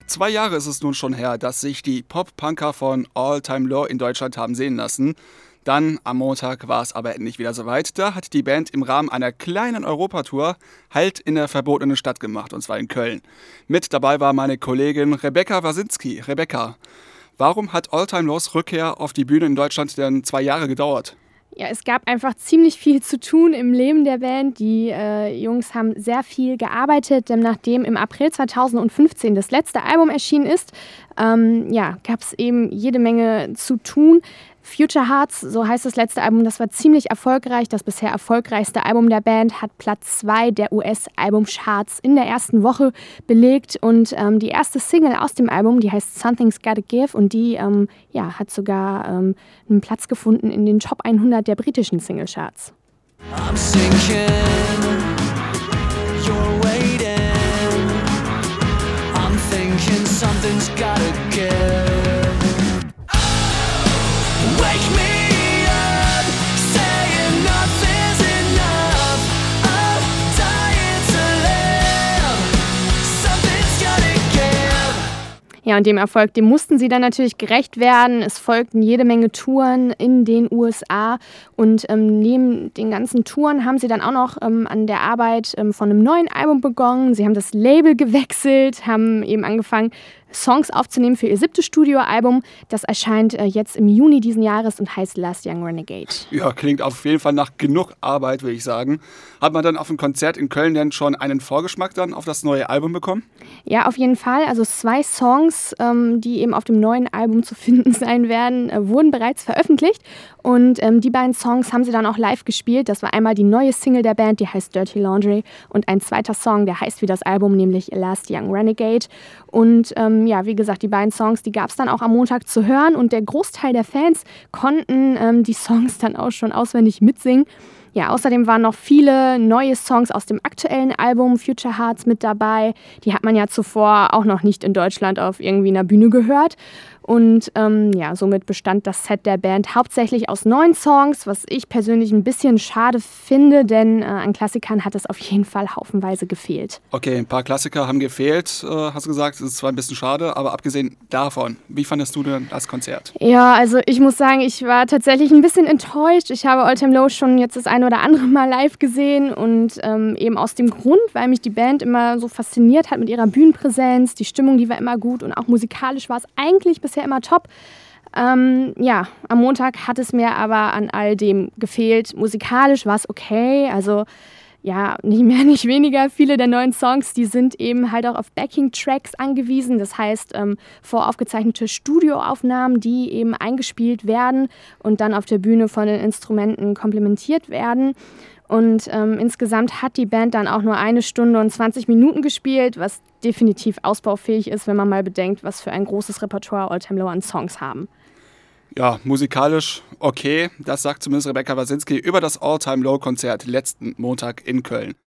2 Jahre ist es nun schon her, dass sich die Pop-Punker von All Time Low in Deutschland haben sehen lassen. Dann am Montag war es aber endlich wieder soweit. Da hat die Band im Rahmen einer kleinen Europatour Halt in der verbotenen Stadt gemacht, und zwar in Köln. Mit dabei war meine Kollegin Rebecca Wasinski. Rebecca, warum hat All Time Lows Rückkehr auf die Bühne in Deutschland denn 2 Jahre gedauert? Ja, es gab einfach ziemlich viel zu tun im Leben der Band. Die Jungs haben sehr viel gearbeitet, denn nachdem im April 2015 das letzte Album erschienen ist, gab es eben jede Menge zu tun. Future Hearts, so heißt das letzte Album, das war ziemlich erfolgreich. Das bisher erfolgreichste Album der Band hat Platz 2 der US-Albumcharts in der ersten Woche belegt. Und die erste Single aus dem Album, die heißt Something's Gotta Give, und die hat sogar einen Platz gefunden in den Top 100 der britischen Singlecharts. I'm sinking, you're waiting. I'm thinking something's gotta give. Wake me up, saying enough is enough. I'm dying to live. Something's gotta give. Ja, und dem Erfolg, dem mussten sie dann natürlich gerecht werden. Es folgten jede Menge Touren in den USA. Und neben den ganzen Touren haben sie dann auch noch an der Arbeit von einem neuen Album begonnen. Sie haben das Label gewechselt, haben eben angefangen, Songs aufzunehmen für ihr 7. Studioalbum. Das erscheint jetzt im Juni diesen Jahres und heißt Last Young Renegade. Ja, klingt auf jeden Fall nach genug Arbeit, würde ich sagen. Hat man dann auf dem Konzert in Köln denn schon einen Vorgeschmack dann auf das neue Album bekommen? Ja, auf jeden Fall. Also 2 Songs, die eben auf dem neuen Album zu finden sein werden, wurden bereits veröffentlicht. Und die beiden Songs haben sie dann auch live gespielt. Das war einmal die neue Single der Band, die heißt Dirty Laundry. Und ein zweiter Song, der heißt wie das Album, nämlich Last Young Renegade. Und wie gesagt, die beiden Songs, die gab es dann auch am Montag zu hören. Und der Großteil der Fans konnten die Songs dann auch schon auswendig mitsingen. Ja, außerdem waren noch viele neue Songs aus dem aktuellen Album Future Hearts mit dabei. Die hat man ja zuvor auch noch nicht in Deutschland auf irgendwie einer Bühne gehört. Und somit bestand das Set der Band hauptsächlich aus 9 Songs, was ich persönlich ein bisschen schade finde, denn an Klassikern hat es auf jeden Fall haufenweise gefehlt. Okay, ein paar Klassiker haben gefehlt, hast du gesagt. Das ist zwar ein bisschen schade, aber abgesehen davon, wie fandest du denn das Konzert? Ja, also ich muss sagen, ich war tatsächlich ein bisschen enttäuscht. Ich habe All Time Low schon jetzt das ein oder andere Mal live gesehen und eben aus dem Grund, weil mich die Band immer so fasziniert hat mit ihrer Bühnenpräsenz. Die Stimmung, die war immer gut und auch musikalisch war es eigentlich bisher immer top. Am Montag hat es mir aber an all dem gefehlt. Musikalisch war es okay, also nicht mehr, nicht weniger. Viele der neuen Songs, die sind eben halt auch auf Backing-Tracks angewiesen. Das heißt, voraufgezeichnete Studioaufnahmen, die eben eingespielt werden und dann auf der Bühne von den Instrumenten komplementiert werden. Und insgesamt hat die Band dann auch nur 1 Stunde und 20 Minuten gespielt, was definitiv ausbaufähig ist, wenn man mal bedenkt, was für ein großes Repertoire All Time Low an Songs haben. Ja, musikalisch okay, das sagt zumindest Rebecca Wasinski über das All Time Low Konzert letzten Montag in Köln.